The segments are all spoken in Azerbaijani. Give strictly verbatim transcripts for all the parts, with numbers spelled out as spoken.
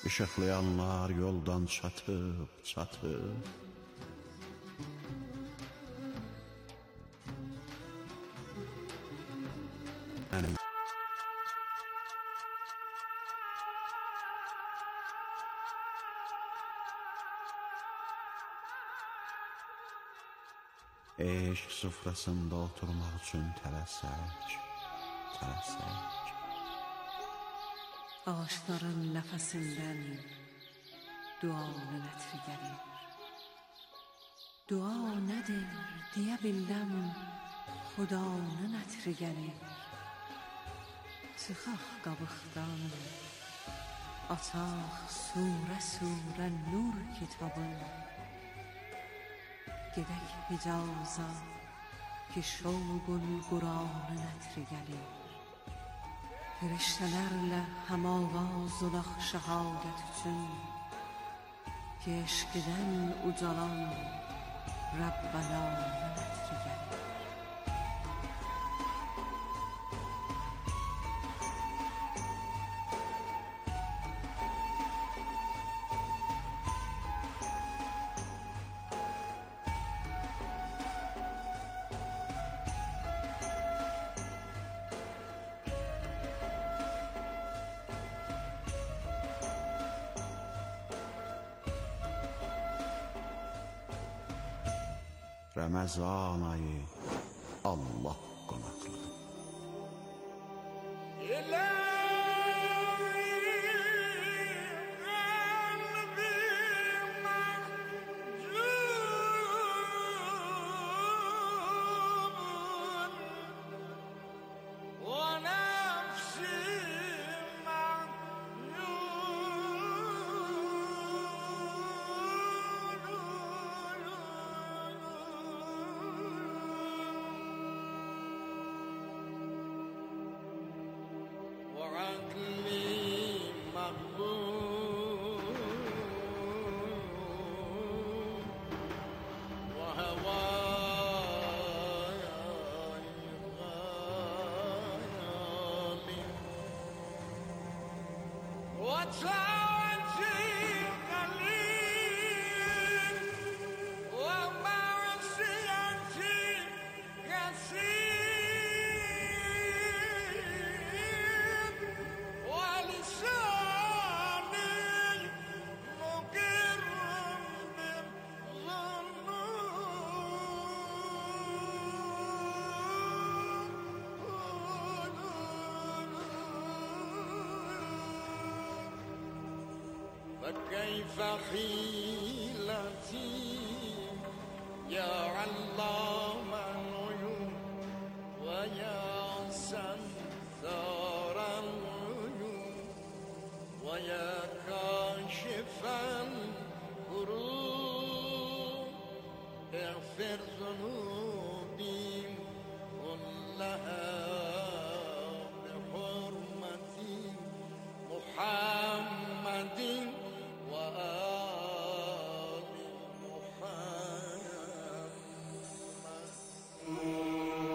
Işıqlayanlar yoldan çatıb, çatıb. Mənim eşq sufrasında oturmaq üçün tələsək, tələsək. Ağaçların nəfəsindən duanın ətri gəlir. Dua nədir deyə biləm, Xudanın ətri gəlir. Çıxaq qabıqdan, açaq surə surə nur kitabı. Gedək Hicaza ki şovqul Quranın ətri gəlir. Firiştələrlə həmavaz olaq şəhadət üçün, ki eşqidən ucalan Rəbbəlanın ətri gəlir. Ramazan ayı Allah qonaqlığı. فكيف حيلتي يا علام الغيوب ويا ستار العيوب ويا كاشف الكروب اغفر ذنوبي كلها بحرمة محمد وآل محمد.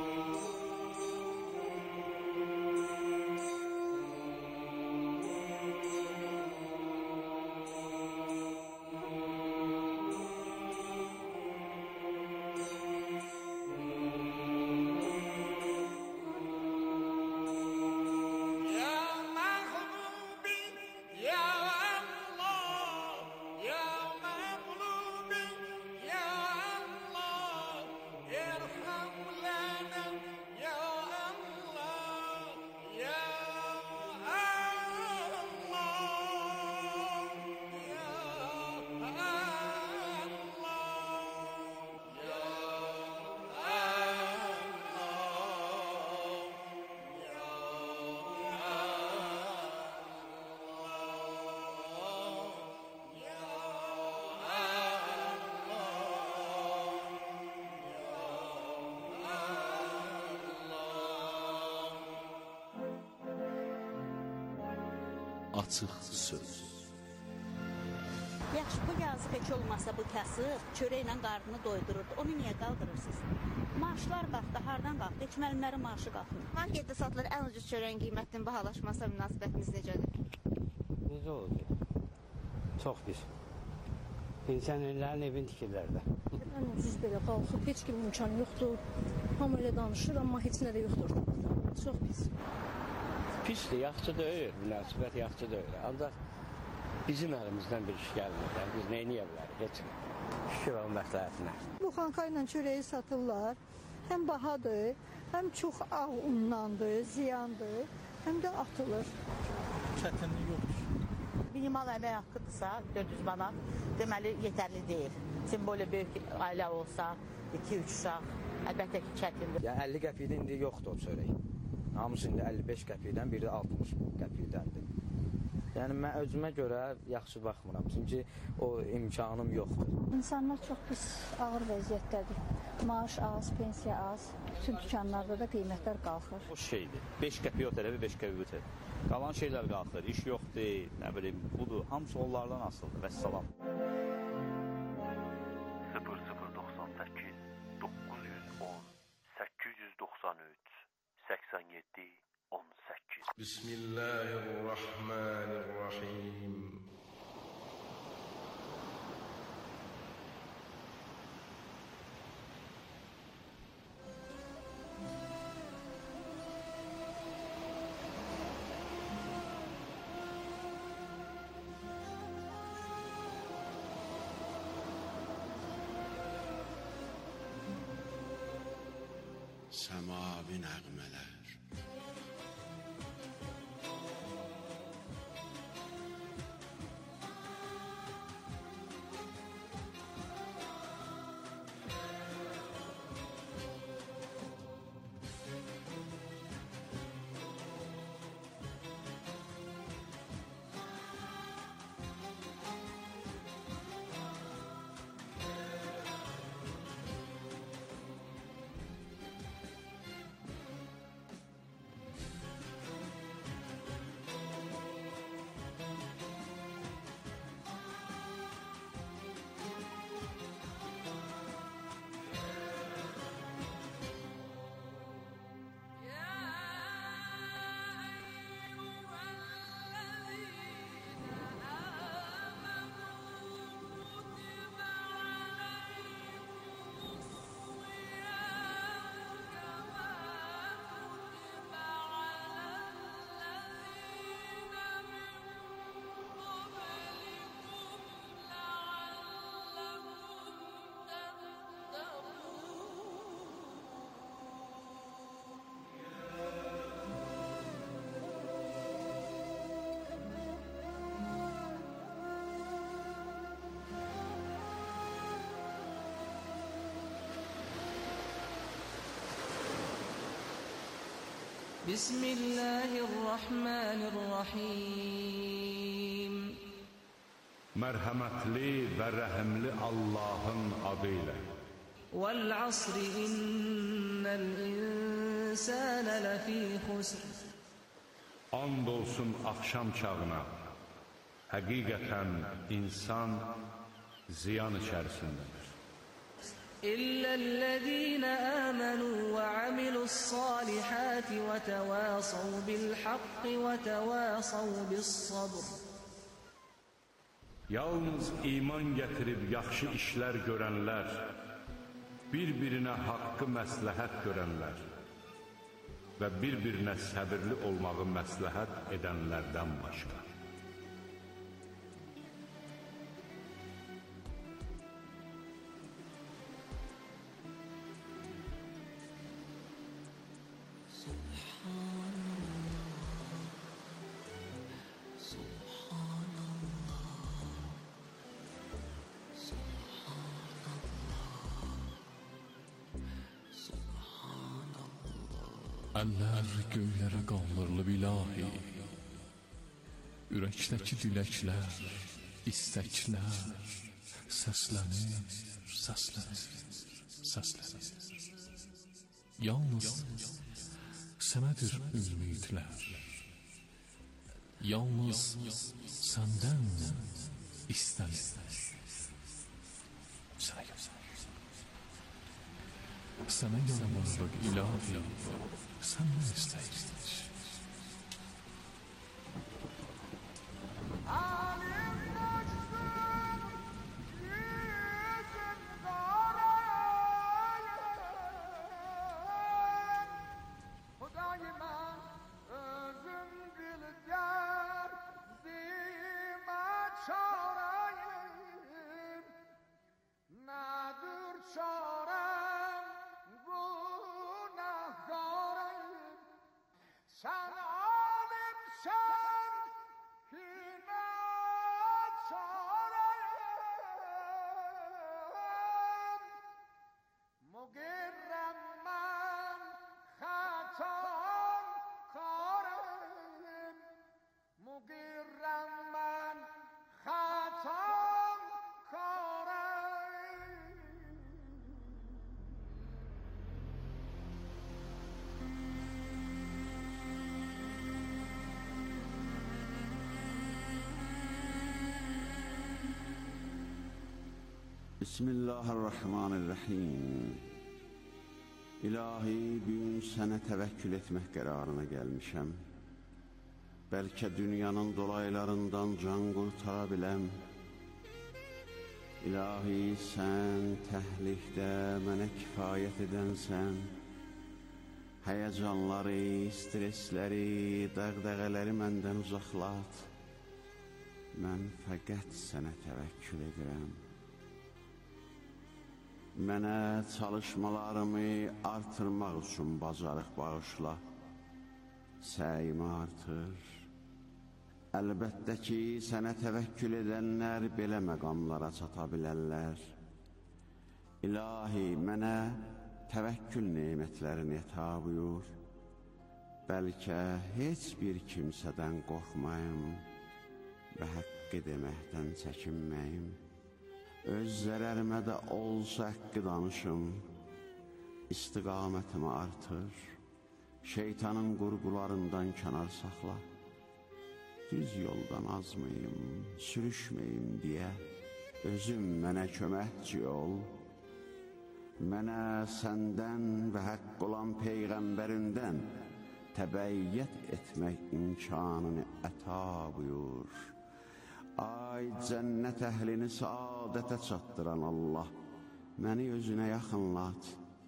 Açıq söz. Yaxşı, bu yazıq heç olmasa bu kasıb çörəklə qarnını doydururdu. Onu niyə qaldırırsınız? Maaşlar qalxdı, hardan qalxdı? Heç müəllimlərin maaşı qalxmır. Marketdə satılan ən ucuz çörəyin qiymətinin bahalaşması münasibətiniz necədir? Necə olacaq? Çox pis. Pensionerlərin evin tikirlər də. Ən ucuz belə qalxıb, heç kimin imkanı yoxdur. Hamı elə danışır, amma heç nə də yoxdur. Çox pis. Pisdir, yaxşı deyil, münasibət yaxşı deyil. Ancaq bizim əlimizdən bir iş gəlmir. Biz nə edə bilərik? Heç nə. Şükür olun məsləhətinə. Bu xanka ilə çörəyi satırlar. Həm bahadır, həm çox ağ unlandır, ziyandır, həm də atılır. Çətinlik yoxdur. Minimal əmək haqqıdırsa dörd yüz manat deməli yetərli deyil. Şimdi böyle böyük ailə olsa iki üç uşaq əlbəttə ki çətindir. Yəni əlli qəpikdən indi yoxdur o çörək. Hamısı indi əlli beş qəpikdən, biri də altmış qəpikdəndir. Yəni mən özümə görə yaxşı baxmıram. Çünki o imkanım yoxdur. İnsanlar çox pis, ağır vəziyyətdədir. Maaş az, pensiya az. Bütün dükanlarda da qiymətlər qalxır. O şeydir. beş qəpik o tərəfi, beş qəpik bu tərəfi. Qalan şeylər qalxır. İş yoxdur, nə bilim, budur. Hamısı onlardan asılıdır. Vəssalam. sıfır sıfır doxsan səkkiz doqquz yüz on səkkiz yüz doxsan üç səksən yeddi on səkkiz. Bismillahirrahmanirrahim. Səmavi nəğmələr. Bismillahirrahmanirrahim. Mərhəmətli və rəhimli Allahın adıyla. Vəl-əsr innəl insənə ləfī xusr. And olsun axşam çağına. Həqiqətən insan ziyan içərisindədir. İlləl-ləzīnə əmənu və amilu's-salihati və təvəsav bil-haqqi və təvəsav bis-sabr. Yalnız iman gətirib yaxşı işlər görənlər, bir-birinə haqqı məsləhət görənlər və bir-birinə səbirli olmağı məsləhət edənlərdən başqa. Əllər göylərə qaldırılıb ilahi, ürəkdəki diləklər, istəklər səslənir, səslənir, səslənir. Yalnız sənədir ümidlər, yalnız səndən istənir. Sənə gözlər. Sənə yalvarırıq ilahi, səndən istəyir. Alim Sen alimsen yine çareyim, mugirrem ben hatam karım, mugirrem ben hatam karım. Bismillahirrahmanirrahim. İlahi, bugün sənə təvəkkül etmək qərarına gəlmişəm. Bəlkə dünyanın dolaylarından can qurtara biləm. İlahi, sən təhlikdə mənə kifayət edənsən. Həyəcanları, stresləri, dəğdəğələri məndən uzaqlat. Mən fəqət sənə təvəkkül edirəm. Mənə çalışmalarımı artırmaq üçün bacarıq bağışla. Səyimi artır. Əlbəttə ki, sənə təvəkkül edənlər belə məqamlara çata bilərlər. İlahi, mənə təvəkkül nemətlərini əta buyur. Bəlkə heç bir kimsədən qorxmayım və həqqi deməkdən çəkinməyim. Öz zərərimə də olsa həqqi danışım. İstiqamətimi artır. Şeytanın qurğularından kənar saxla. Düz yoldan azmayım, sürüşməyim deyə özüm mənə köməkçi ol. Mənə səndən və haqq olan peyğəmbərindən təbəyyət etmək imkanını əta buyur. Ay cənnət əhlini saadətə çatdıran Allah, məni özünə yaxınlat.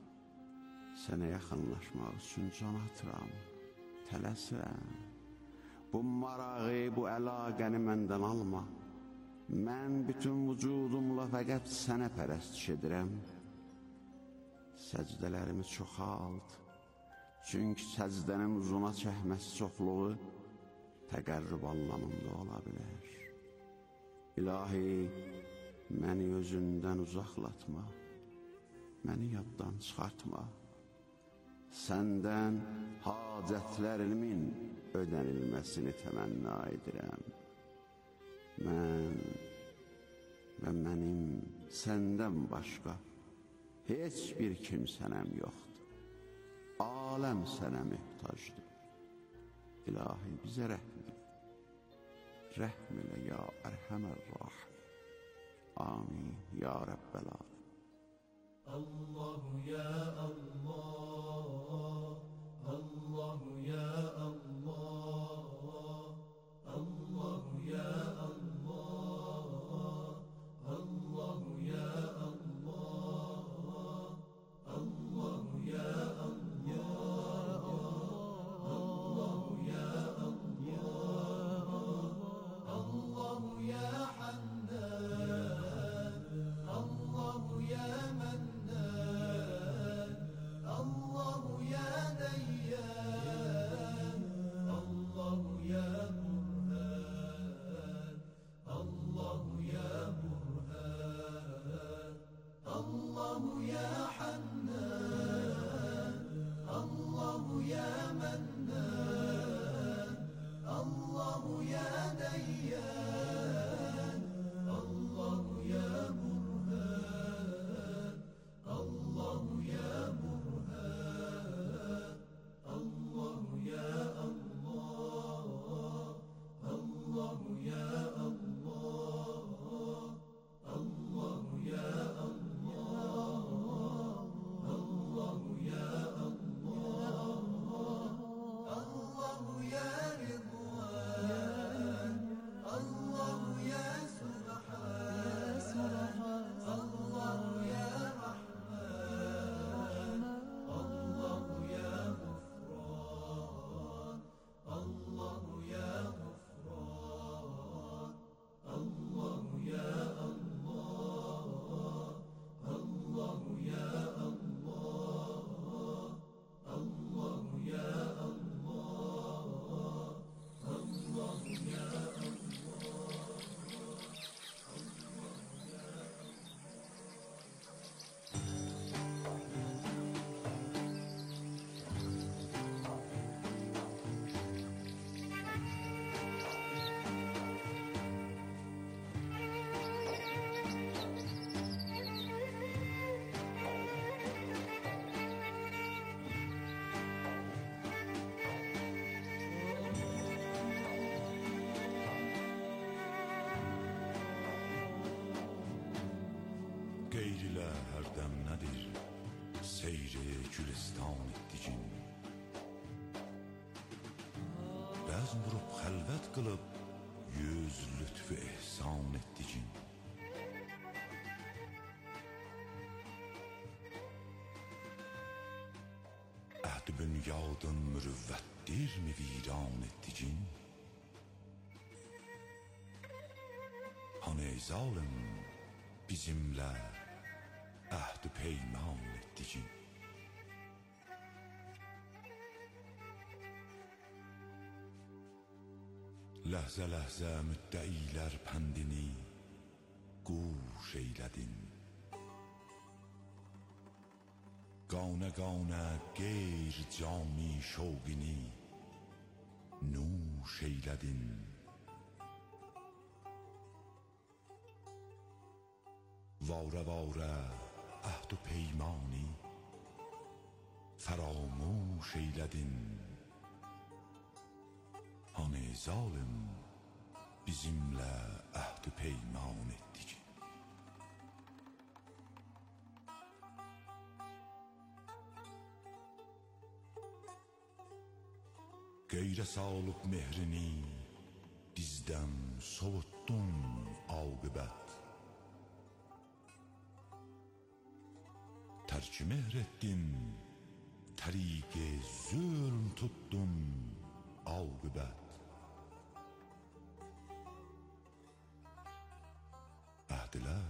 Sənə yaxınlaşmaq üçün can atıram, tələsirəm. Bu marağı, bu əlaqəni məndən alma. Mən bütün vücudumla fəqət sənə pərəstiş edirəm. Səcdələrimi çoxalt, çünki səcdənin uzuna çəkməsi çoxluğu təqərrüb anlamında ola bilər. İlahi, məni özündən uzaqlatma, məni yaddan çıxartma. Səndən hacətlərimin ödənilməsini təmənna edirəm. Mən və mənim səndən başqa heç bir kimsənəm yoxdur. Aləm sənə mühtacdır. İlahi, bizə rəhm elə. Rəhm elə ya ərhəmər-rahim. Amin ya Rəbbəl aləm. Allahu ya Allah, Allahu ya Allah, Allahu ya Allah, Allahu ya Allah, Allahu ya Allah, Allahu ya Allah, Allahu ya Hannan, Allahu ya Mannan, Allahu ya Dayyan, ilə hərdəm nədir, seyri gülistan etdicin. Bəzm vurub xəlvət qılıb, yüz lütfü ehsan etdicin. Əhd bünyadın mürüvvətdir mi viran etdicin? Hani ey zalim bizimlə əhd peyman etdicin. Ləhzə-ləhzə müddəilər pəndini quş eylədin. Qanə-qanə qeyr cami şovqini nuş eylədin. Varə-varə əhd و peymani fərəmuş eylədin. Hani zalim bizimlə əhd peyman etdik. Qeyrə salıb mehrini bizdən sovuttun aqibət. Tərki mehr etdin, təriqi zülm tuttun aqibət. Əhdilər,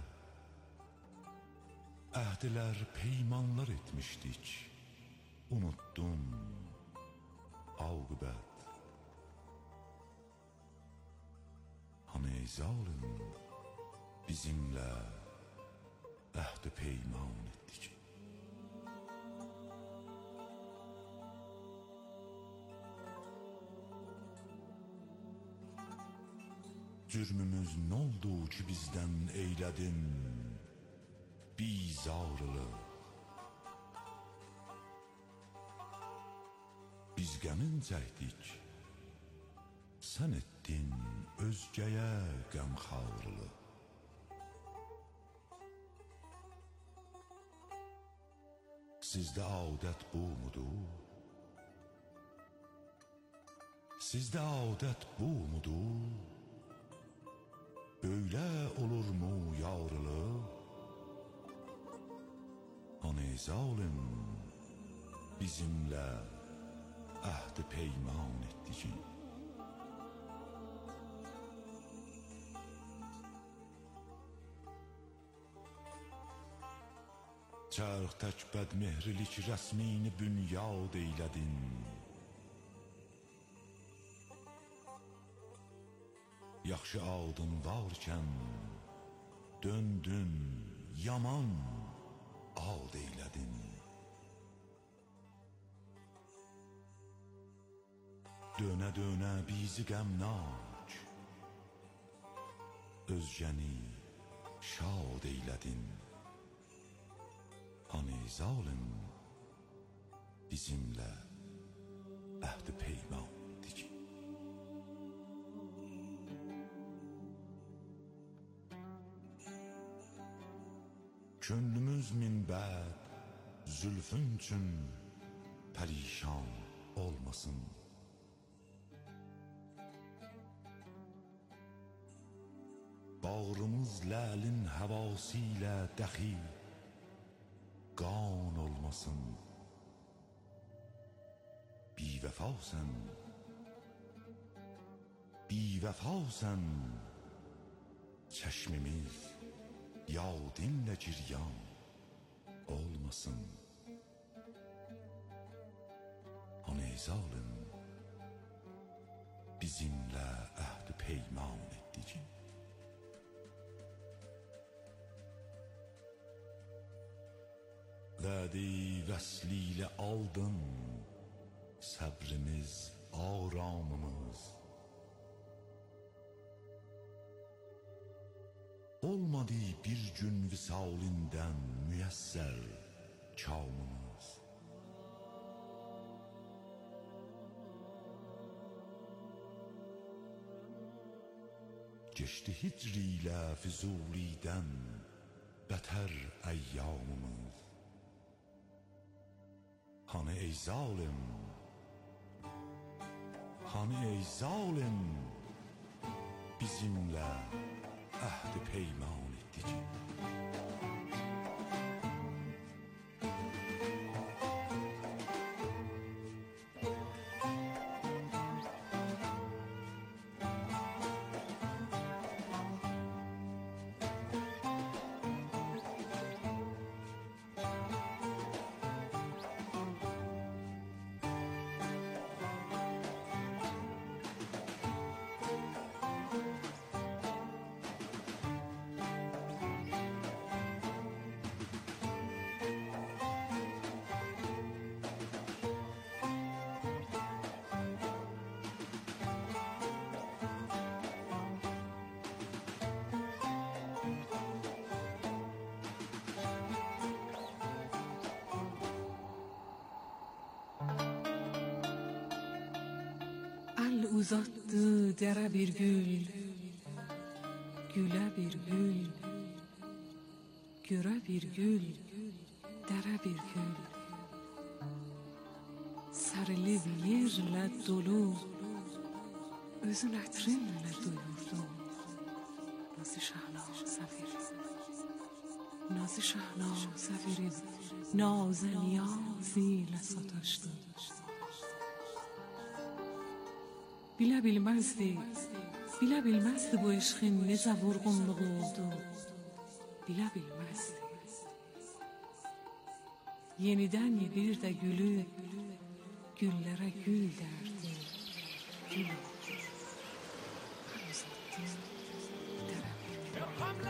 əhdilər peymanlar etmişdik, unuttun aqibət. Hani ey zalim bizimlə əhd peyman etdik. Cürmümüz n'oldu ki bizdən eylədin bizarlıq. Biz qəmin çəkdik, sən etdin özgəyə qəmxarlıq. Sizdə adət bu mudur? Sizdə adət bu mudur? Böyle olur mu yarlıq? Hani zalim bizimlə əhd peyman etdik. Çarx tək bədmehrilik rəsmini bünyad eylədin. Yaxşı adın varkən döndün yaman ad eylədin. Dönə-dönə bizi qəmnac özgəni şad eylədin. Hani zalim bizimlə əhd peyman etdik. Könlümüz min bəd zülfün üçün pərişan olmasın. Bağrımız ləlin həvası ilə dəxi qan olmasın. Bivəfasən, bivəfasən, çəşmimiz yadinlə giryan olmasın. Hani zalim bizimlə əhd peyman etdik. Vədi vəsli ilə aldın səbrimiz, aramımız. Olmadı bir gün visalindən müyəssər kamımız. Geçti hicr ilə Füzulidən beter eyyamımız. Hani ey zalim, hani ey zalim, bizimle ahd-i peyman etti ki. uzattı dere bir gül, güle bir gül, göre bir gül, dere bir gül. Sarılıb yerle dolu, özün ətrinlə duyurdum. Nazı Şahnazə verim, Nazı Şahnazə verim, nazı niyazı ilə sataşdım. Bilə bilməzdi, bilə bilməzdi bu eşqin necə vurğunluğu oldu. Bilə bilməzdi. Yenidən bir də gülüb, güllərə gül dərdi, gül oldu. Hər uzatdı, dərə bir gül.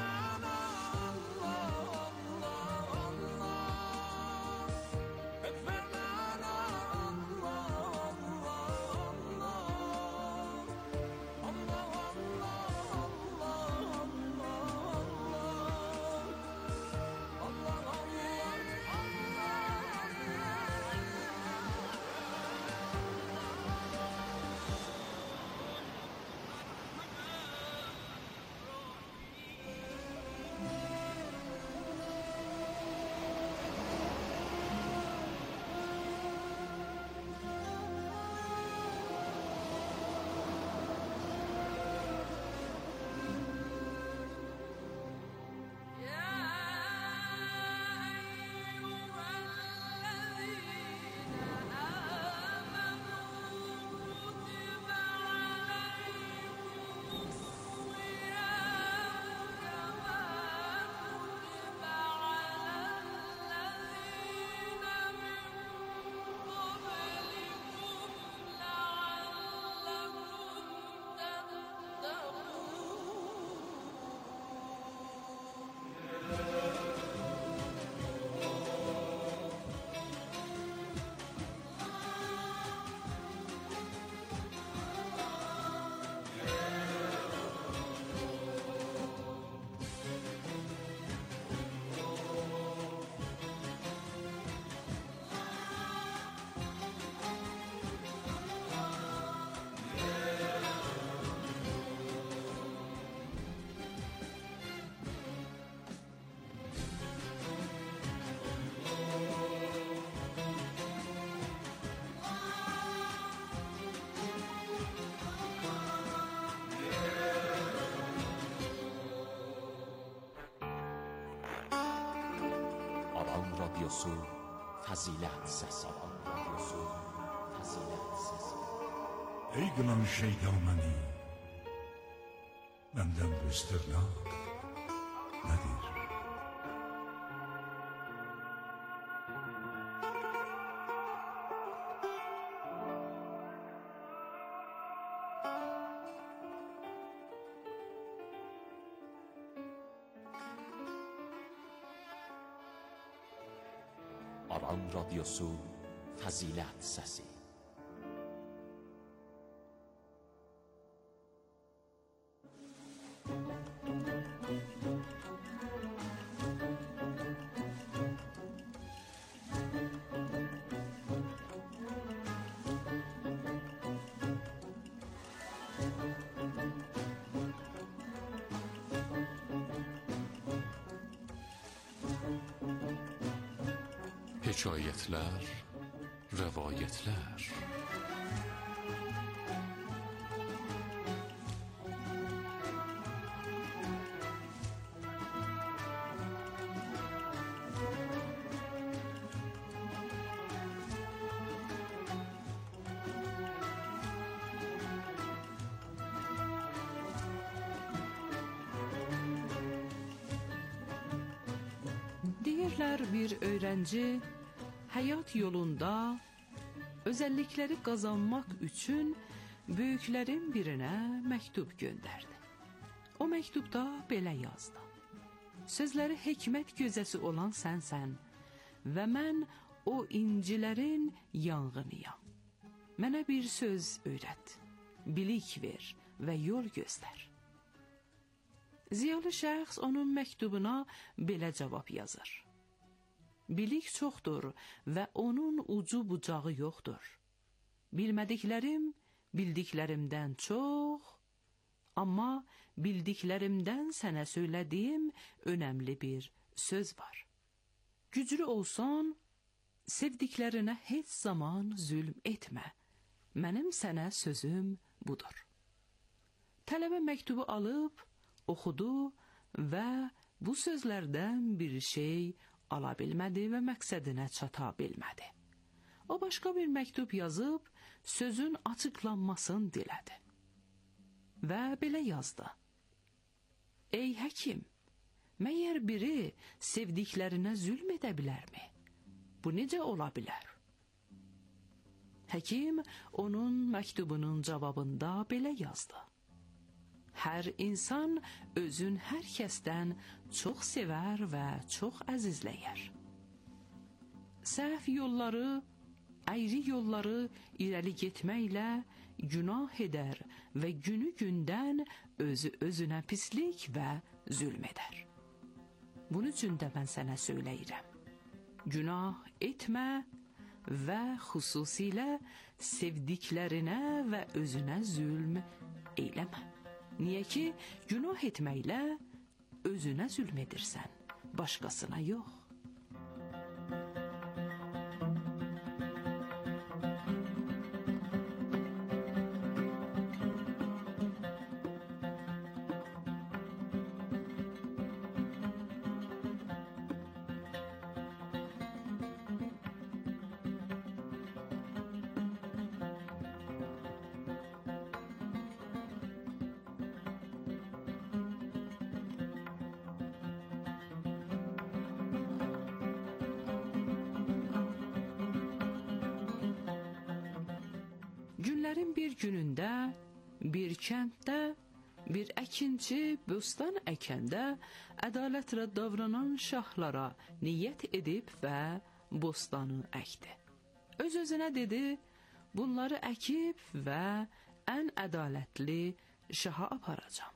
Radyosu Fazilet Sesi. Radyosu Fazilet Sesi. Ey kılan şeytanəni, məndən bu istirnaq nədir? Aran Radyosu Fazilet Sesi. Hekayetler, rivayetler. Deyirlər bir öğrenci hayat yolunda özellikleri kazanmak için büyüklerin birine mektup gönderdi. O mektupta belə yazdı. Sözleri hikmet gözesi olan sensen ve mən o incilerin yangınıyam. Mənə bir söz öğret, bilik ver ve yol göster. Ziyalı şəxs onun məktubuna belə cavab yazır. Bilik çoxdur və onun ucu bucağı yoxdur. Bilmədiklərim bildiklərimdən çox, amma bildiklərimdən sənə söylədiyim önəmli bir söz var. Güclü olsan, sevdiklərinə heç zaman zülm etmə. Mənim sənə sözüm budur. Tələbə məktubu alıb, oxudu və bu sözlərdən bir şey ala bilmədi və məqsədinə çata bilmədi. O başqa bir məktub yazıb sözün açıqlanmasını dilədi. Və belə yazdı. Ey həkim, məyər biri sevdiklərinə zülm edə bilərmi? Bu necə ola bilər? Həkim onun məktubunun cavabında belə yazdı. Hər insan özün hər kəsdən çox sevər və çox əzizləyər. Səhv yolları, əyri yolları irəli getməklə günah edər və günü gündən özü özünə pislik və zülm edər. Bunun üçün də mən sənə söyləyirəm. Günah etmə və xüsusilə sevdiklərinə və özünə zülm eyləmə. Niyə ki, günah etməklə özünə zülm edirsən, başqasına yox. Günlərin bir günündə, bir kənddə, bir əkinçi bostan əkəndə ədalətrə davranan şahlara niyyət edib və bostanı əkdi. Öz-özünə dedi, bunları əkib və ən ədalətli şaha aparacam.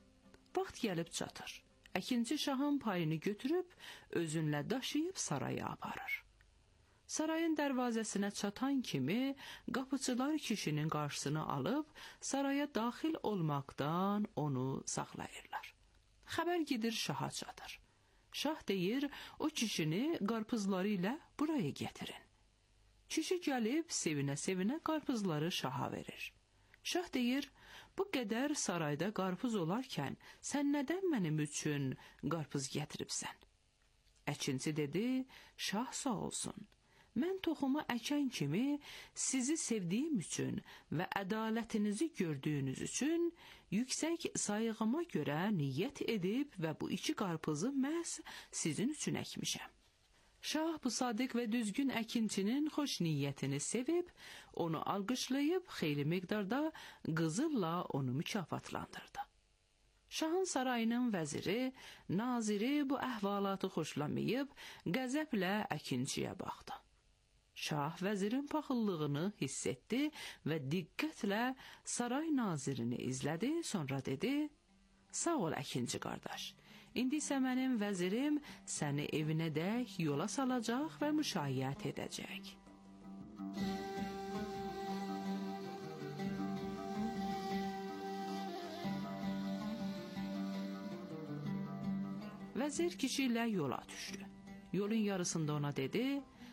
Vaxt gəlib çatır. Əkinçi şahın payını götürüb, özünlə daşıyıb saraya aparır. Sarayın dərvazəsinə çatan kimi qapıçılar kişinin qarşısını alıb saraya daxil olmaqdan onu saxlayırlar. Xəbər gedir şaha çatır. Şah deyir, o kişini qarpızları ilə buraya gətirin. Kişi gəlib sevinə-sevinə qarpızları şaha verir. Şah deyir, bu qədər sarayda qarpız olarkən sən nədən mənim üçün qarpız gətiribsən? Əkinçi dedi, şah sağ olsun. Mən toxumu əkən kimi sizi sevdiyim üçün və ədalətinizi gördüyünüz üçün yüksək sayığıma görə niyyət edib və bu iki qarpızı məhz sizin üçün əkmişəm. Şah bu sadiq və düzgün əkinçinin xoş niyyətini sevib, onu alqışlayıb xeyli miqdarda qızılla onu mükafatlandırdı. Şahın sarayının vəziri, naziri bu əhvalatı xoşlamayıb, qəzəblə əkinçiyə baxdı. Şah vəzirin paxıllığını hiss etdi və diqqətlə saray nazirini izlədi, sonra dedi, sağ ol əkinci qardaş, indi isə mənim vəzirim səni evinə dək yola salacaq və müşayiət edəcək. Vəzir kişi ilə yola düşdü. Yolun yarısında ona dedi,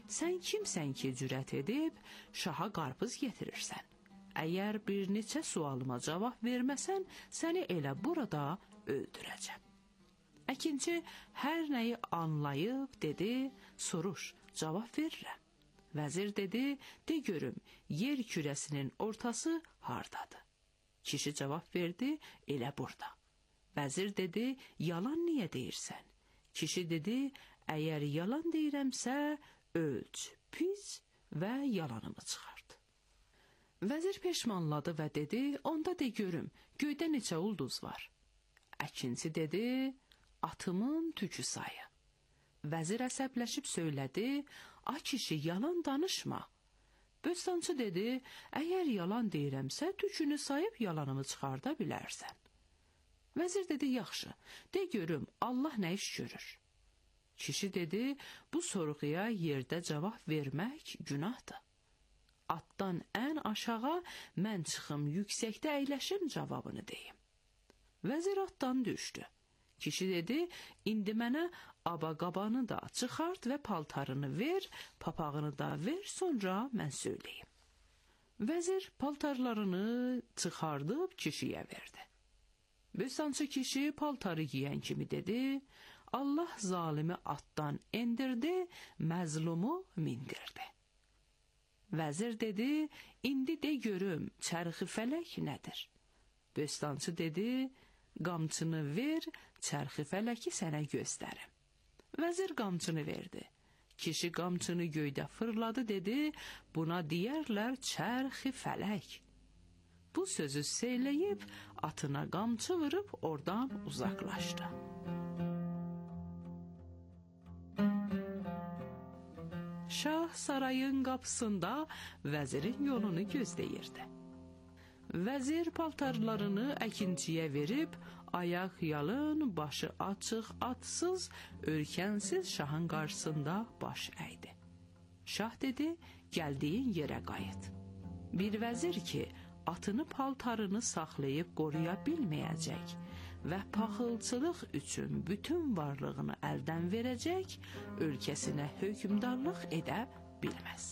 sən kimsən ki, cürət edib şaha qarpız getirirsən? Əgər bir neçə sualıma cavab verməsən, səni elə burada öldürəcəm. Əkinçi hər nəyi anlayıb dedi, soruş, cavab verirəm. Vəzir dedi, de görüm, yer kürəsinin ortası hardadır? Kişi cavab verdi, elə burada. Vəzir dedi, yalan niyə deyirsən? Kişi dedi, əgər yalan deyirəmsə, ölç, pis və yalanımı çıxart. Vəzir peşmanladı və dedi, onda de görüm, göydə neçə ulduz var? Əkinçi dedi, atımın tükü sayı. Vəzir əsəbləşib söylədi, a kişi yalan danışma. Böstançı dedi, əgər yalan deyirəmsə, tükünü sayıb yalanımı çıxarda bilərsən. Vəzir dedi, yaxşı, de görüm, Allah nə iş görür? Kişi dedi, bu sorğuya yerdə cavab vermək günahdır. Atdan ən aşağı, mən çıxım yüksəkdə əyləşim cavabını deyim. Vəzir atdan düşdü. Kişi dedi, indi mənə aba-qabanı da çıxart və paltarını ver, papağını da ver, sonra mən söyleyeyim. Vəzir paltarlarını çıxardıb kişiyə verdi. Böstançı kişi paltarı giyən kimi dedi, Allah zalimi atdan endirdi, məzlumu mindirdi. Vəzir dedi, indi de görüm, çərxi fələk nədir? Böstançı dedi, qamçını ver, çərxi fələki sənə göstərim. Vəzir qamçını verdi. Kişi qamçını göydə fırladı, dedi, buna deyərlər çərxi fələk. Bu sözü söyləyib, atına qamçı vurub oradan uzaqlaşdı. Şah sarayın qapısında vəzirin yolunu gözləyirdi. Vəzir paltarlarını əkinciyə verib, ayaq yalın, başı açıq, atsız, örkənsiz şahın qarşısında baş əydi. Şah dedi, gəldiyin yerə qayıt. Bir vəzir ki, atını paltarını saxlayıb qoruya bilməyəcək və paxılçılıq üçün bütün varlığını əldən verəcək, ölkəsinə hökmdarlıq edə bilməz.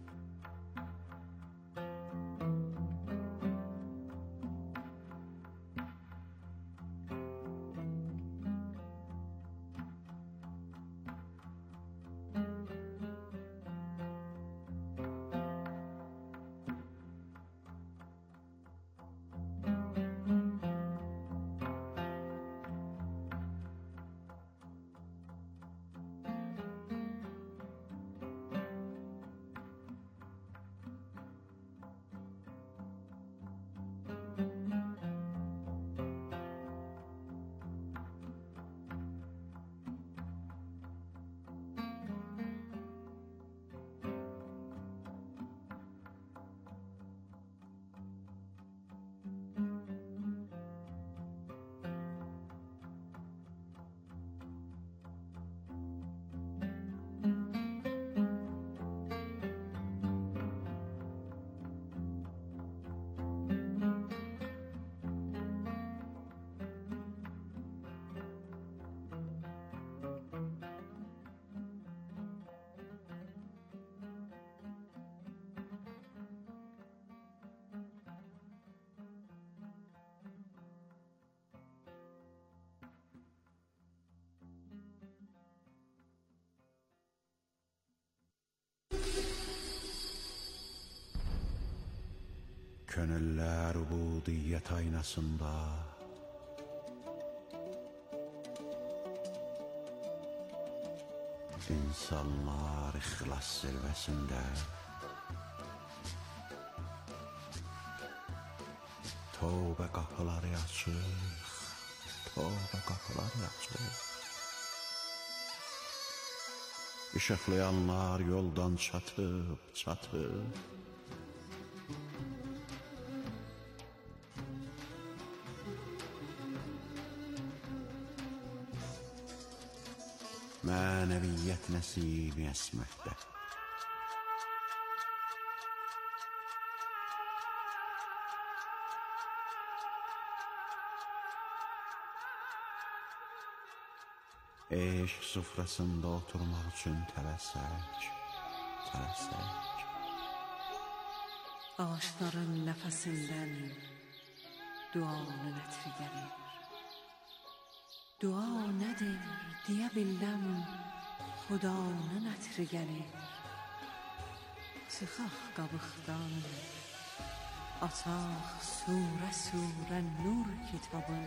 Könüller ubudiyet aynasında İnsanlar ixlas zirvəsində Tövbə qapıları açıq, tövbə qapıları açıq İşıqlayanlar yoldan çatıb, çatıb Mənəviyyət nəsimi əsməkdə Eşq sufrasında oturmaq üçün tələsək tələsək. Ağaçların nəfəsindən duanın ətri gəlir. Dua nədir deyə biləm, Xudanın ətri gəlir. Çıxaq qabıqdan, açaq surə surə nur kitabın.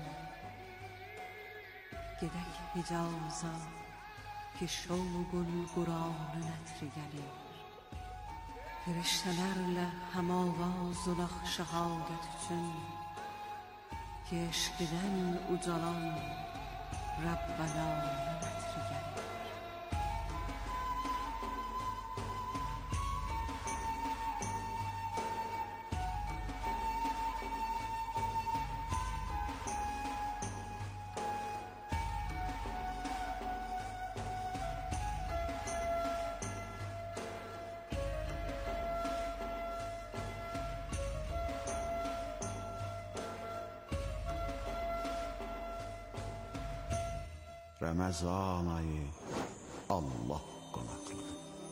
Gedək Hicaza ki şovqul Quranın ətri gəlir. Firiştələrlə həmavaz olaq şəhadət üçün, ki eşqdən ucalan Rəbbənanın ətri gəlir. Ramazan ayı Allah qonaqlığı.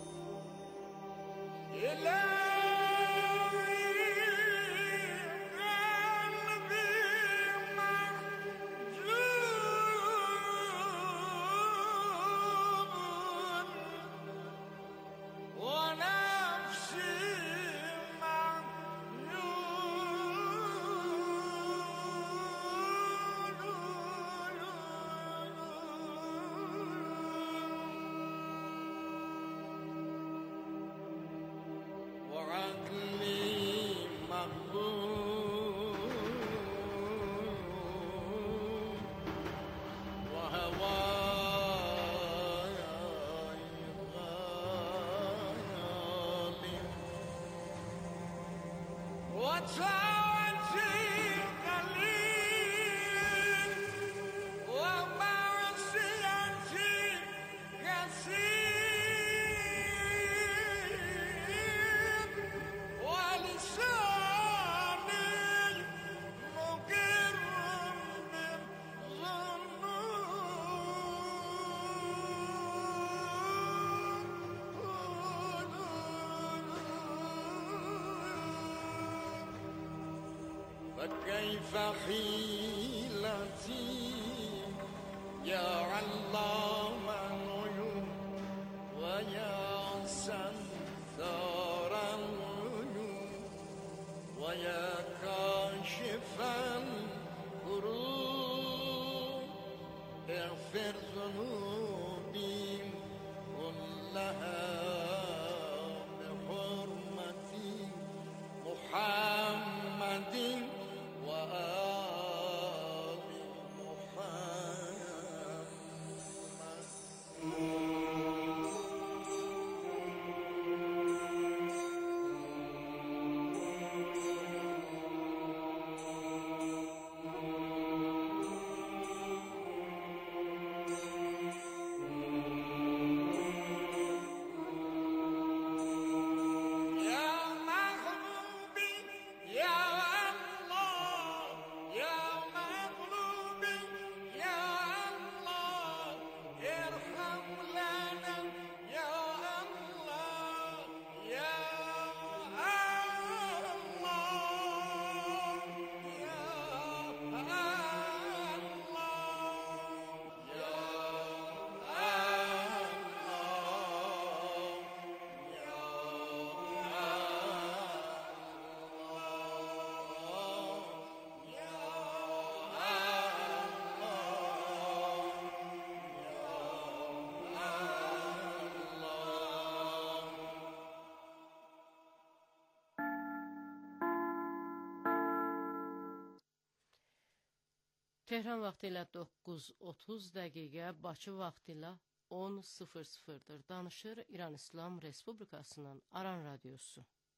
فكيف حيلتي يا علام الغيوب ويا ستار الغيوب ويا كاشف الكروب اغفر ذنوبي كلها بحرمة محمد وآل Tehran vaxtı ilə doqquz otuz dəqiqə, Bakı vaxtı ilə on sıfır sıfırdır. Danışır İran İslam Respublikasının Aran Radiosu.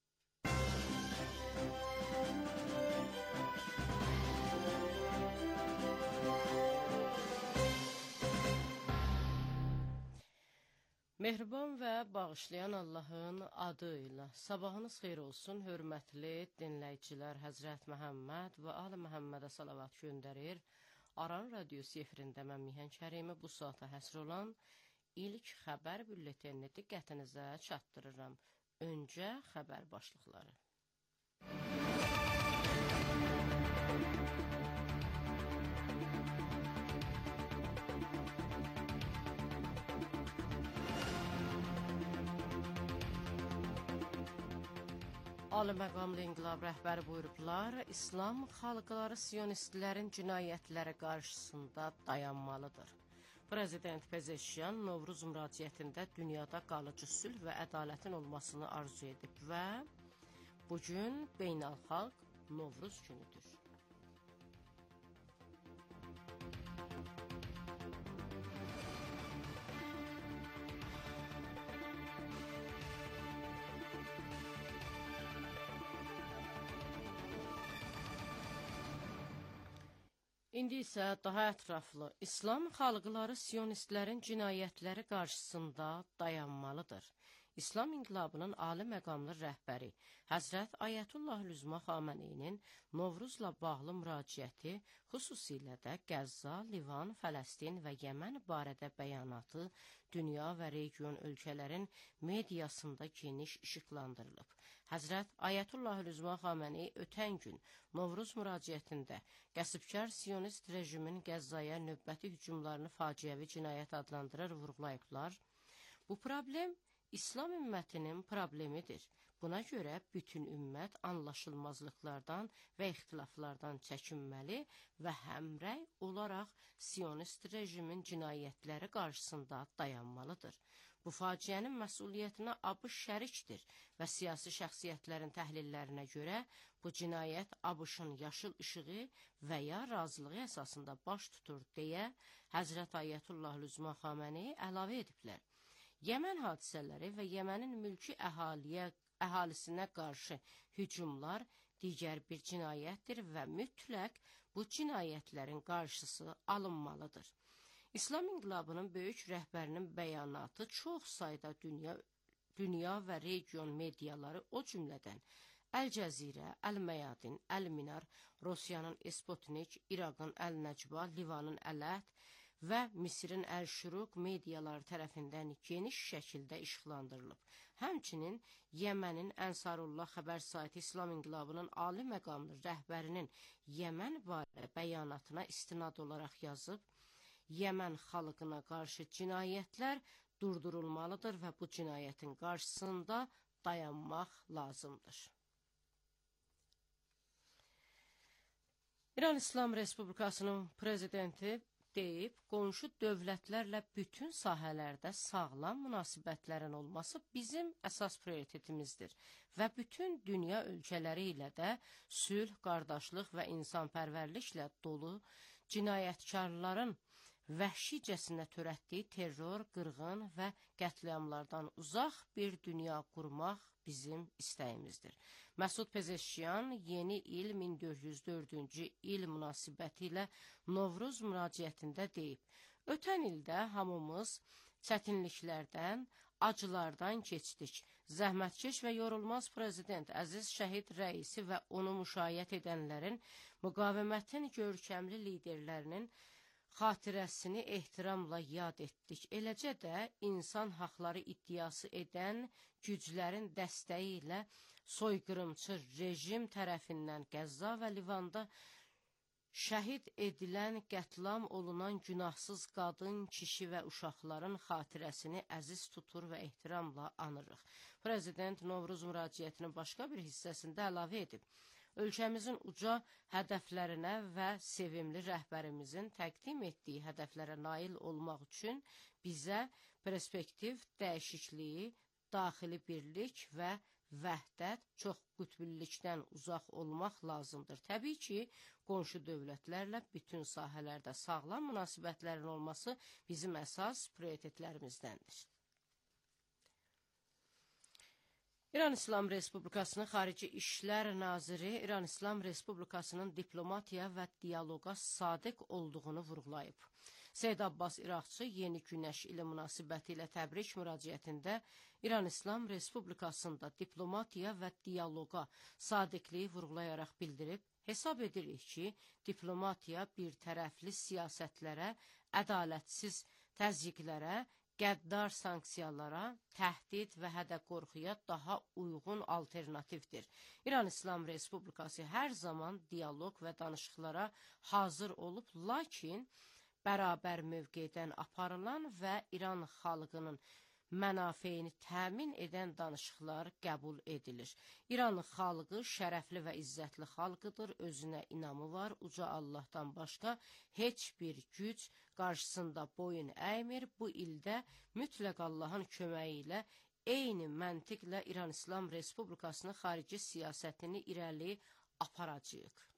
Mehriban və bağışlayan Allahın adı ilə sabahınız xeyir olsun, hörmətli dinləyicilər. Həzrət Məhəmməd və Ali Məhəmmədə salavat göndərir. Aran Radiosu efirində mən Mihan Kərimi bu saata həsr olan ilk xəbər bülletenini diqqətinizə çatdırıram. Öncə xəbər başlıqları. Ali məqamlı inqilab rəhbəri buyurublar, İslam xalqları siyonistlərin cinayətləri qarşısında dayanmalıdır. Prezident Pezeşyan Novruz müraciətində dünyada qalıcı sülh və ədalətin olmasını arzu edib və bugün beynəlxalq Novruz günüdür. İndi isə daha ətraflı, İslam xalqları siyonistlərin cinayətləri qarşısında dayanmalıdır. İslam inqilabının ali məqamlı rəhbəri Həzrət Ayətullah Lüzma Xameneyinin Novruzla bağlı müraciəti, xüsusilə də Qəzza, Livan, Fələstin və Yəmən barədə bəyanatı dünya və region ölkələrin mediasında geniş işıqlandırılıb. Həzrət Ayətullah Lüzma Xameney ötən gün Novruz müraciətində qəsbkar siyonist rejimin Qəzzaya növbəti hücumlarını faciəvi cinayət adlandırır, vurğulayıblar. Bu problem İslam ümmətinin problemidir. Buna görə bütün ümmət anlaşılmazlıqlardan və ixtilaflardan çəkinməli və həmrəy olaraq siyonist rejimin cinayətləri qarşısında dayanmalıdır. Bu faciənin məsuliyyətinə ABŞ şərikdir və siyasi şəxsiyyətlərin təhlillərinə görə bu cinayət ABŞ-ın yaşıl işığı və ya razılığı əsasında baş tutur deyə Həzrət Ayətullah Lüzma Xameney əlavə ediblər. Yəmən hadisələri və Yəmənin mülki əhaliyə, əhalisinə qarşı hücumlar digər bir cinayətdir və mütləq bu cinayətlərin qarşısı alınmalıdır. İslam inqilabının böyük rəhbərinin bəyanatı çox sayda dünya, dünya və region mediaları, o cümlədən Əl-Cəzirə, Əl-Məyadin, Əl-Minar, Rusiyanın Sputnik, İraqın Əl-Nəcba, Livanın Ələt və Misirin Əl-Şuruq mediaları tərəfindən geniş şəkildə işıqlandırılıb. Həmçinin Yəmənin Ənsarullah xəbər saytı İslam inqilabının ali məqamlı rəhbərinin Yəmən barədə bəyanatına istinad olaraq yazıb, Yəmən xalqına qarşı cinayətlər durdurulmalıdır və bu cinayətin qarşısında dayanmaq lazımdır. İran İslam Respublikasının prezidenti deyib, qonşu dövlətlərlə bütün sahələrdə sağlam münasibətlərin olması bizim əsas prioritetimizdir və bütün dünya ölkələri ilə də sülh, qardaşlıq və insanpərvərliklə dolu cinayətkarların vəhşicəsinə törətdiyi terror, qırğın və qətliamlardan uzaq bir dünya qurmaq bizim istəyimizdir. Məsud Pezeşyan yeni il min dörd yüz dördüncü il münasibəti ilə Novruz müraciətində deyib, ötən ildə hamımız çətinliklərdən, acılardan keçdik. Zəhmətkeş və yorulmaz prezident, əziz şəhid rəisi və onu müşayiət edənlərin, müqavimətin görkəmli liderlərinin xatirəsini ehtiramla yad etdik. Eləcə də insan haqları iddiası edən güclərin dəstəyi ilə soyqırımçı rejim tərəfindən Qəzza və Livanda şəhid edilən, qətlam olunan günahsız qadın, kişi və uşaqların xatirəsini əziz tutur və ehtiramla anırıq. Prezident Novruz müraciətinin başqa bir hissəsində əlavə edib, ölkəmizin uca hədəflərinə və sevimli rəhbərimizin təqdim etdiyi hədəflərə nail olmaq üçün bizə perspektiv dəyişikliyi, daxili birlik və vəhdət, çox qütbüllikdən uzaq olmaq lazımdır. Təbii ki, qonşu dövlətlərlə bütün sahələrdə sağlam münasibətlərin olması bizim əsas prioritetlərimizdəndir. İran İslam Respublikasının Xarici İşlər Naziri İran İslam Respublikasının diplomatiya və diyaloqa sadiq olduğunu vurğulayıb. Seyyid Abbas İraqçı yeni günəş ili münasibəti ilə təbrik müraciətində İran İslam Respublikasında diplomatiya və diyaloqa sadiqliyi vurğulayaraq bildirib, hesab edirik ki, diplomatiya bir tərəfli siyasətlərə, ədalətsiz təzyiqlərə, qəddar sanksiyalara, təhdid və hədə-qorxuya daha uyğun alternativdir. İran İslam Respublikası hər zaman dialoq və danışıqlara hazır olub, lakin bərabər mövqedən aparılan və İran xalqının mənafeyini təmin edən danışıqlar qəbul edilir. İran xalqı şərəfli və izzətli xalqıdır, özünə inamı var, uca Allahdan başqa heç bir güc qarşısında boyun əymir. Bu ildə mütləq Allahın köməyi ilə eyni məntiqlə İran İslam Respublikasının xarici siyasətini irəli aparacağıq.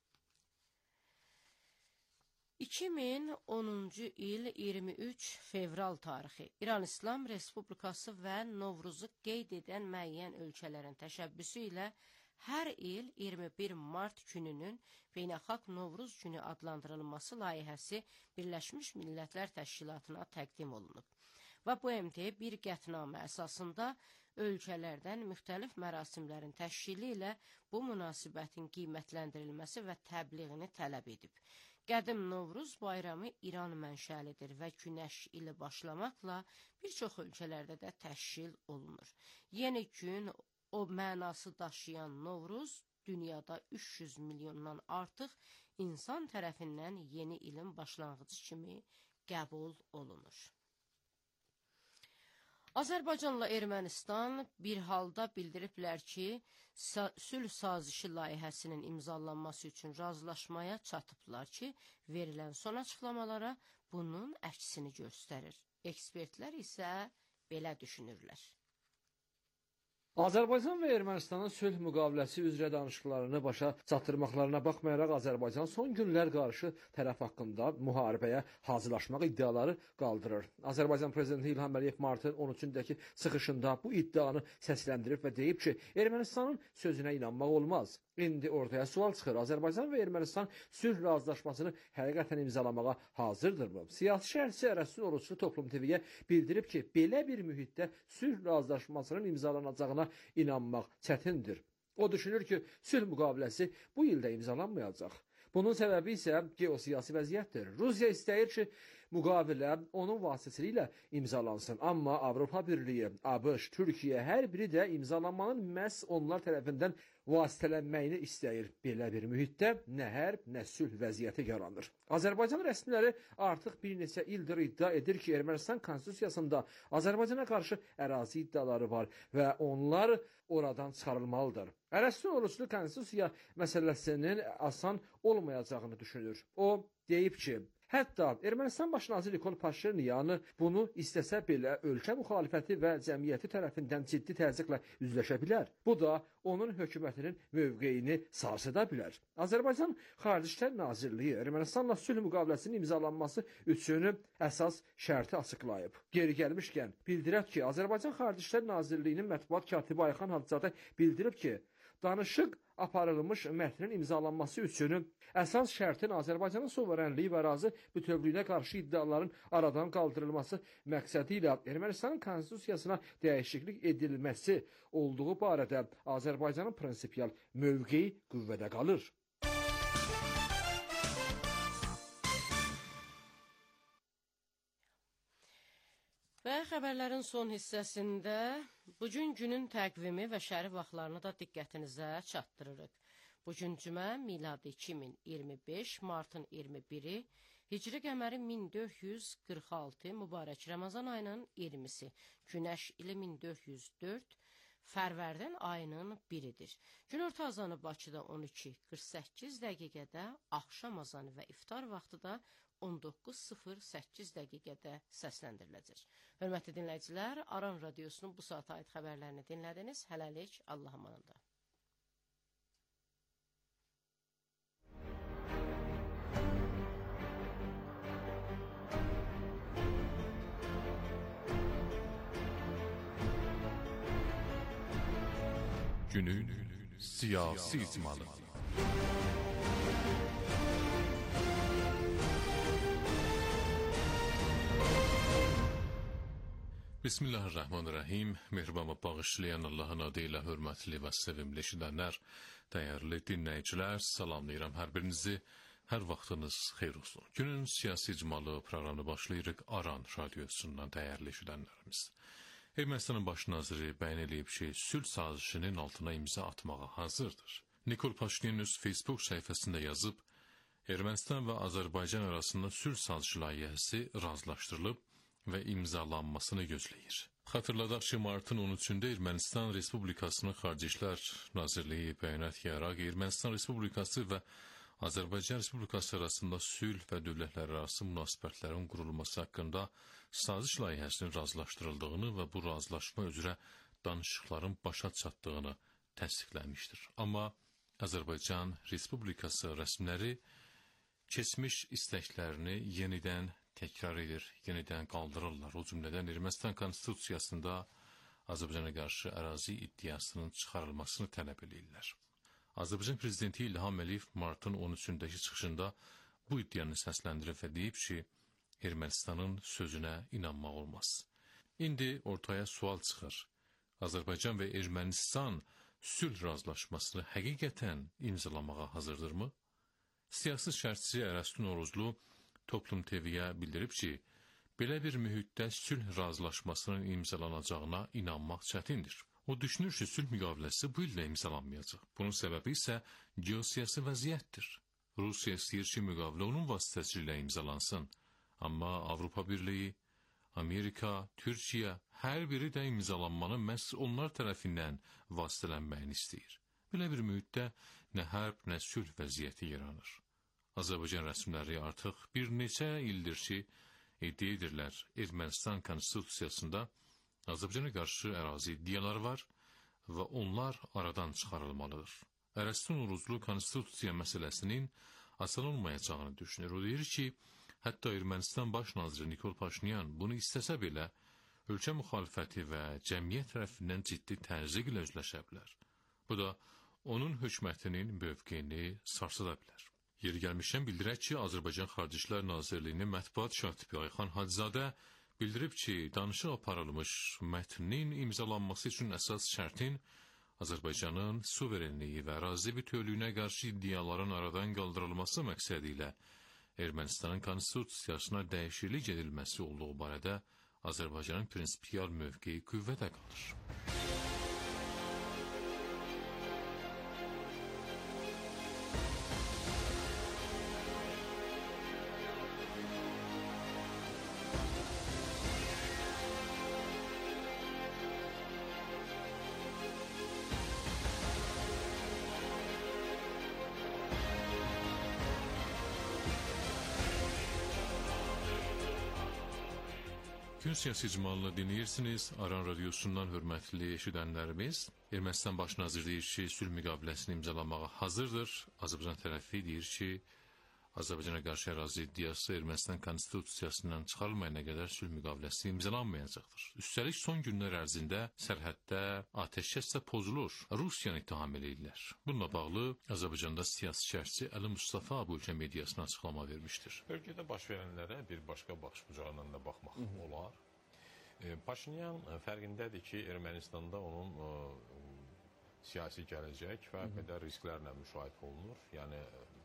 iki min onuncu il iyirmi üç fevral tarixi İran İslam Respublikası və Novruzu qeyd edən müəyyən ölkələrin təşəbbüsü ilə hər il iyirmi bir mart gününün Beynəlxalq Novruz günü adlandırılması layihəsi Birləşmiş Millətlər Təşkilatına təqdim olunub. Və bu M T bir qətnamə əsasında ölkələrdən müxtəlif mərasimlərin təşkili ilə bu münasibətin qiymətləndirilməsi və təbliğini tələb edib. Qədim Novruz bayramı İran mənşəlidir və günəş ili başlamaqla bir çox ölkələrdə də təşkil olunur. Yeni gün o mənası daşıyan Novruz dünyada üç yüz milyondan artıq insan tərəfindən yeni ilin başlanğıcı kimi qəbul olunur. Azərbaycanla Ermənistan bir halda bildiriblər ki, sülh sazişi layihəsinin imzalanması üçün razılaşmaya çatıblar ki, verilən son açıqlamalara bunun əksini göstərir. Ekspertlər isə belə düşünürlər. Azərbaycan və Ermənistanın sülh müqaviləsi üzrə danışıqlarını başa çatdırmaqlarına baxmayaraq Azərbaycan son günlər qarşı tərəf haqqında müharibəyə hazırlaşmaq iddiaları qaldırır. Azərbaycan prezidenti İlham Əliyev martın on üçündəki çıxışında bu iddianı səsləndirib və deyib ki, Ermənistanın sözünə inanmaq olmaz. İndi ortaya sual çıxır. Azərbaycan və Ermənistan sülh razılaşmasını həqiqətən imzalamağa hazırdırmı? Siyasi şərhçi Rəsul Oruçlu Toplum T V-yə bildirib ki, belə bir mühitdə sülh razılaşmasının imzalanacağına inanmaq çətindir. O düşünür ki, sülh müqaviləsi bu ildə imzalanmayacaq. Bunun səbəbi isə geosiyasi vəziyyətdir. Rusiya istəyir ki, müqavilə onun vasitəsilə imzalansın. Amma Avropa Birliyi, ABŞ, Türkiyə hər biri də imzalanmanın məhz onlar tərəfindən vasitələnməyini istəyir. Belə bir mühitdə nə hərb, nə sülh vəziyyəti yaranır. Azərbaycan rəsmiləri artıq bir neçə ildir iddia edir ki, Ermənistan konstitusiyasında Azərbaycana qarşı ərazi iddiaları var və onlar oradan çıxarılmalıdır. Rəsul Oruçlu konstitusiya məsələsinin asan olmayacağını düşünür. O deyib ki, hətta Ermənistan baş naziri Nikol Paşinyan bunu istəsə belə ölkə müxalifəti və cəmiyyəti tərəfindən ciddi təzyiqlə üzləşə bilər. Bu da onun hökumətinin mövqeyini sarsıda bilər. Azərbaycan Xarici İşlər Nazirliyi Ermənistanla sülh müqaviləsinin imzalanması üçün əsas şərti açıqlayıb. Geri gəlmişkən bildirək ki, Azərbaycan Xarici İşlər Nazirliyinin mətbuat katibi Ayxan Hacızadə bildirib ki, danışıq aparılmış mətnin imzalanması üçün əsas şərtin Azərbaycanın suverenliyi və ərazi bütövlüyünə qarşı iddiaların aradan qaldırılması məqsədi ilə Ermənistanın konstitusiyasına dəyişiklik edilməsi olduğu barədə Azərbaycanın prinsipial mövqeyi qüvvədə qalır. Və xəbərlərin son hissəsində bugün günün təqvimi və şəri vaxtlarını da diqqətinizə çatdırırıq. Bugün cümə miladi iki min iyirmi beş, martın iyirmi biri, Hicri qəməri min dörd yüz qırx altı, mübarək Ramazan ayının iyirmisi, Günəş ili min dörd yüz dörd, Fərvərdin ayının biridir. Günorta azanı Bakıda on iki qırx səkkiz dəqiqədə, axşam azanı və iftar vaxtı da on doqquz sıfır səkkiz dəqiqədə səsləndiriləcək. Hörmətli dinləyicilər, Aran Radiosunun bu saata aid xəbərlərini dinlədiniz. Hələlik, Allah amanında. Günün siyasi icmalı. Bismillahirrahmanirrahim. Mehriban və bağışlayan Allahın adı ilə hörmətli və sevimli eşidənlər, dəyərli dinləyicilər, salamlayıram hər birinizi Hər vaxtınız xeyir olsun. Günün siyasi icmalı proqramını başlayırıq Aran radiosundan dəyərli eşidənlərimiz. Ermənistanın baş naziri bəyan edib ki, sülh sazişinin altına imza atmağa hazırdır. Nikol Paşinyan öz Facebook səhifəsində yazıb, Ermənistan və Azərbaycan arasında sülh sazişi layihəsi razılaşdırılıb və imzalanmasını gözləyir. Xatırladaq ki, martın on üçündə Ermənistan Respublikasının Xarici İşlər Nazirliyi bəyanat yayaraq Ermənistan Respublikası və Azərbaycan Respublikası arasında sülh və dövlətlər arası münasibətlərin qurulması haqqında saziş layihəsinin razılaşdırıldığını və bu razılaşma üzrə danışıqların başa çatdığını təsdiqləmişdir. Amma Azərbaycan Respublikası rəsmiləri keçmiş istəklərini yenidən təkrar edir, yenidən qaldırırlar. O cümlədən Ermənistan Konstitusiyasında Azərbaycana qarşı ərazi iddiasının çıxarılmasını tələb edirlər. Azərbaycan Prezidenti İlham Əliyev martın on üçündəki çıxışında bu iddianı səsləndirib və deyib ki, Ermənistanın sözünə inanmaq olmaz. İndi ortaya sual çıxır. Azərbaycan və Ermənistan sülh razılaşmasını həqiqətən imzalamağa hazırdırmı? Siyasi şərhçi Ərəstu Noruzlu Toplum T V-yə bildirib ki, belə bir mühitdə sülh razılaşmasının imzalanacağına inanmaq çətindir. O düşünür ki, sülh müqaviləsi bu ildə imzalanmayacaq. Bunun səbəbi isə geosiyasi vəziyyətdir. Rusiya istəyir ki, müqavilə onun vasitəsilə imzalansın. Amma Avropa Birliyi, Amerika, Türkiyə hər biri də imzalanmanı məhz onlar tərəfindən vasitələnməyini istəyir. Belə bir mühitdə nə hərb, nə sülh vəziyyəti yaranır. Azərbaycan rəsmiləri artıq bir neçə ildir ki, iddia edirlər, Ermənistan Konstitusiyasında Azərbaycana qarşı ərazi iddiaları var və onlar aradan çıxarılmalıdır. Ərəstu Noruzlu Konstitusiya məsələsinin asan olmayacağını düşünür. O deyir ki, hətta Ermənistan baş naziri Nikol Paşinyan bunu istəsə belə, ölkə müxalifəti və cəmiyyət tərəfindən ciddi təzyiq ilə üzləşə bilər. Bu da onun hökumətinin mövqeyini sarsıda bilər. Yeri gəlmişkən bildirək ki, Azərbaycan Xarici İşlər Nazirliyinin mətbuat katibi Ayxan Hacızadə bildirib ki, danışıq aparılmış mətnin imzalanması üçün əsas şərtin Azərbaycanın suverenliyi və ərazi bütövlüyünə qarşı iddiaların aradan qaldırılması məqsədi ilə Ermənistanın konstitusiyasına dəyişiklik edilməsi olduğu barədə Azərbaycanın prinsipial mövqeyi qüvvədə qalır. Gün siyasi icmalını dinləyirsiniz. Aran radiosundan hörmətli eşidənlərimiz. Ermənistan baş naziri deyir ki, sülh müqaviləsini imzalamağa hazırdır. Azərbaycan tərəfi deyir ki, Azərbaycana qarşı ərazi iddiası Ermənistan Konstitusiyasından çıxarılmayana qədər sülh müqaviləsi imzalanmayacaqdır. Üstəlik son günlər ərzində sərhəddə atəşkəs də pozulur. Rusiyanı ittiham edirlər. Bununla bağlı Azərbaycanda siyasi şərhçi Əli Mustafa bu ölkə mediasına açıqlama vermişdir. Bölgədə baş verənlərə bir başqa baxış bucağından da baxmaq Hı -hı. olar. E, Paşinyan fərqindədir ki, Ermənistanda onun e, siyasi gələcək və qədər risklərlə müşahidə olunur. Yəni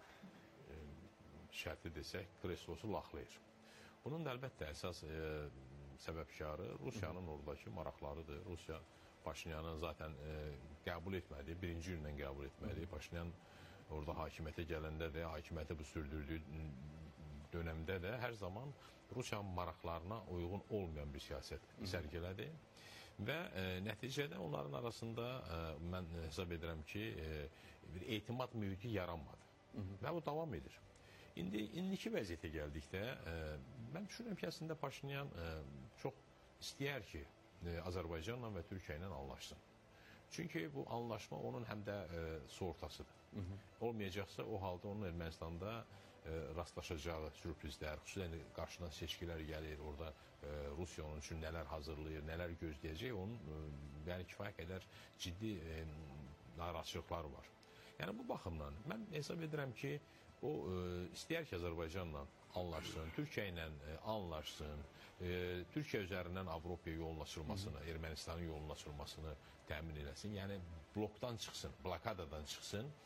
e, şərtli desək, kreslosu laxlayır. Bunun da əlbəttə əsas e, səbəbkarı Rusiyanın oradakı maraqlarıdır. Rusiya Paşinyanın zaten e, qəbul etmədiyi, birinci gündən qəbul etmədiyi, Paşinyan orada hakimiyyətə gələndə də, hakimiyyəti bu sürdürdüyü dönəmdə də hər zaman Rusiyanın maraqlarına uyğun olmayan bir siyasət sərgilədi. Və e, nəticədə onların arasında e, mən hesab edirəm ki, e, bir etimad mühiti yaranmadı. Hı -hı. Və bu davam edir. İndi indiki vəziyyətə gəldikdə, e, mən düşünürəm ki, əslində Paşinyan e, çox istəyər ki, e, Azərbaycanla və Türkiyə ilə anlaşsın. Çünki bu anlaşma onun həm də e, su ortasıdır. Hı -hı. Olmayacaqsa, o halda onun Ermənistanda e, rastlaşacağı sürprizlər, xüsusən qarşıdan seçkilər gəlir, orada e, Rusiya onun üçün nələr hazırlayır, nələr gözləyəcək, onun e, yəni kifayət qədər ciddi e, narahatçılıqlar var. Yəni bu baxımdan mən hesab edirəm ki, o e, istəyər ki, Azərbaycanla anlaşsın, Türkiyə ilə e, anlaşsın, e, Türkiyə üzərindən Avropaya yolun açılmasını, Ermənistanın yolun açılmasını təmin eləsin. Yəni blokdan çıxsın, blokadadan çıxsın,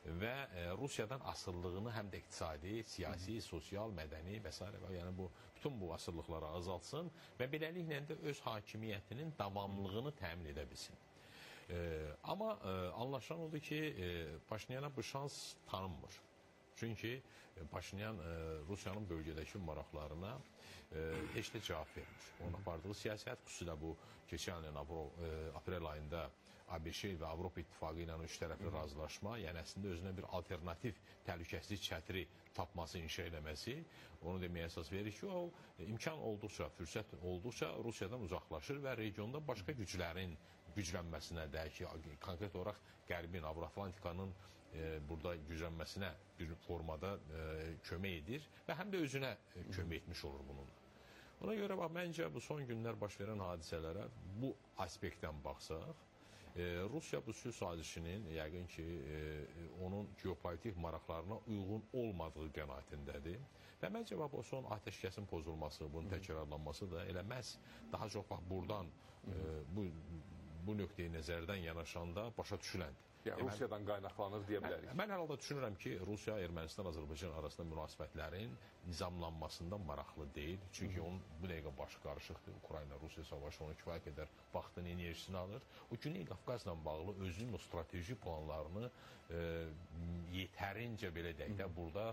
və e, Rusiyadan asıllığını həm də iqtisadi, siyasi, sosial, mədəni və s. yəni bu bütün bu asıllıqları azaltsın və beləliklə də öz hakimiyyətinin davamlılığını təmin edə bilsin. E, amma e, anlaşılan odur ki, e, Paşinyana bu şans tanınmır. Çünki e, Paşinyan e, Rusiyanın bölgədəki maraqlarına e, heç də cavab vermir. Onun apardığı siyasət, xüsusilə bu keçən ilin e, aprel ayında ABŞ və Avropa İttifaqı ilə üç tərəfli razılaşma, yəni əslində özünə bir alternativ təhlükəsizlik çətiri tapması, inşa eləməsi, onu deməyə əsas verir ki, o imkan olduqca, fürsət olduqca Rusiyadan uzaqlaşır və regionda başqa güclərin güclənməsinə də ki, konkret olaraq Qərbin, Avro-Atlantikanın e, burada güclənməsinə bir formada e, kömək edir və həm də özünə e, kömək etmiş olur bununla. Ona görə bax, məncə bu son günlər baş verən hadisələrə bu aspektdən baxsaq, e, Rusiya bu sülh sazişinin yəqin ki, e, onun geopolitik maraqlarına uyğun olmadığı qənaətindədir. Və məncə bax, o son ateşkəsin pozulması, bunun təkrarlanması da elə məhz daha çox bax, buradan e, bu bu nöqteyi nəzərdən yanaşanda başa düşüləndir. Yəni, Rusiyadan qaynaqlanır deyə bilərik. Mən, mən hər halda düşünürəm ki, Rusiya, Ermənistan, Azərbaycan arasında münasibətlərin nizamlanmasında maraqlı deyil. Çünki onun bu dəqiqə başı qarışıqdır. Ukrayna-Rusiya savaşı onu kifayət qədər vaxtın enerjisini alır. O Güney Qafqazla bağlı özünün o strateji planlarını e, yetərincə belə deyək də burada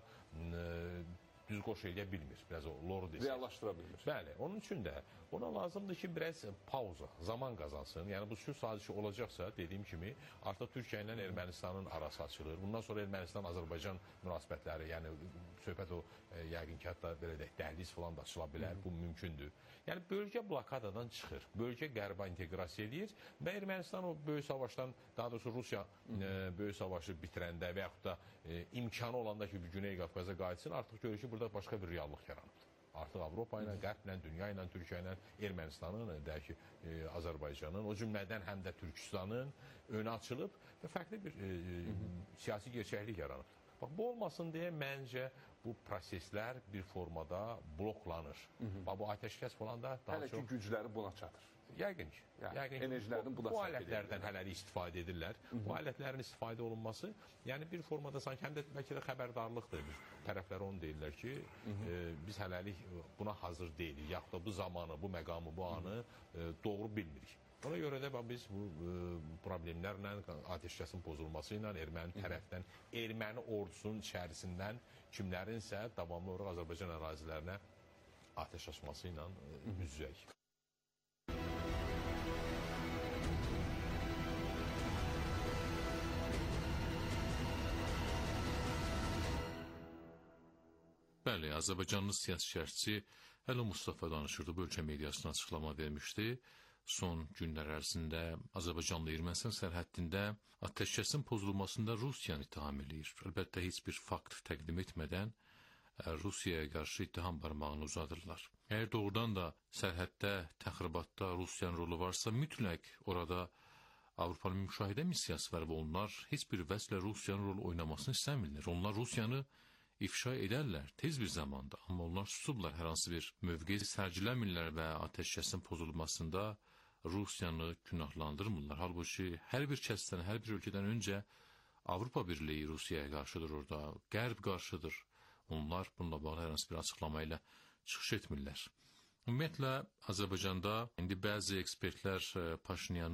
e, düz qoş eləyə bilmir. Biraz o lor desək. Reallaşdıra bilmir. Bəli, onun üçün də ona lazımdır ki, biraz pauza, zaman qazansın. Yəni bu sülh sazişi olacaqsa, dediyim kimi, artıq Türkiyə ilə Ermənistanın arası açılır. Bundan sonra Ermənistan-Azərbaycan münasibətləri, yəni söhbət o, e, yəqin ki, hətta belə deyək, dəhliz falan da açıla bilər, bu mümkündür. Yəni bölgə blokadadan çıxır, bölgə qərba inteqrasiya edir və Ermənistan o böyük savaşdan, daha doğrusu Rusiya e, böyük savaşı bitirəndə və yaxud da e, imkanı olanda ki, bir Güney Qafqaza qayıtsın, artıq görür ki, burada başqa bir reallıq yaranıb. Artıq Avropa ilə, Qərblə, dünya ilə, Türkiyə ilə, Ermənistanın, deyək ki, e, Azərbaycanın, o cümlədən həm də Türkistanın önü açılıb və fərqli bir e, siyasi gerçəklik yaranıb. Bax, bu olmasın deyə məncə bu proseslər bir formada bloklanır. Bax, bu ateşkəs falan da daha Hələ çox... ki, gücləri buna çatır. Yəqin ki, yəni, yəqin ki, enerjilərinin bu, buna bu sərf alətlərdən edirlər. hələlik istifadə edirlər. Hı -hı. Bu alətlərin istifadə olunması, yəni bir formada sanki həm də bəlkə də xəbərdarlıqdır. Tərəflər onu deyirlər ki, Hı -hı. E, biz hələlik buna hazır deyilik, yaxud da bu zamanı, bu məqamı, bu anı e, doğru bilmirik. Ona görə də biz bu e, problemlərlə, ateşkəsin pozulması ilə erməni tərəfdən, erməni ordusunun içərisindən kimlərinsə davamlı olaraq Azərbaycan ərazilərinə ateş açması ilə e, üz-üzəyik. Bəli, Azərbaycanlı siyasi şərhçi Əli Mustafa danışırdı, bu ölkə mediasına açıqlama vermişdi. Son günlər ərzində Azərbaycanla Ermənistan sərhəddində ateşkəsin pozulmasında Rusiyanı ittiham eləyir. Əlbəttə, heç bir fakt təqdim etmədən Rusiyaya qarşı ittiham barmağını uzadırlar. Əgər doğrudan da sərhəddə, təxribatda Rusiyanın rolu varsa, mütləq orada Avropanın müşahidə missiyası var və onlar heç bir vəzlə Rusiyanın rolu oynamasını istəmirlər. Onlar Rusiyanı ifşa edərlər tez bir zamanda, amma onlar susublar, hər hansı bir mövqe sərgiləmirlər və ateşkəsin pozulmasında Rusiyanı günahlandırmırlar. Halbuki hər bir kəsdən, hər bir ölkədən öncə Avropa Birliyi Rusiyaya qarşıdır orada, Qərb qarşıdır. Onlar bununla bağlı hər hansı bir açıqlama ilə çıxış etmirlər. Ümumiyyətlə, Azərbaycanda indi bəzi ekspertlər Paşinyanı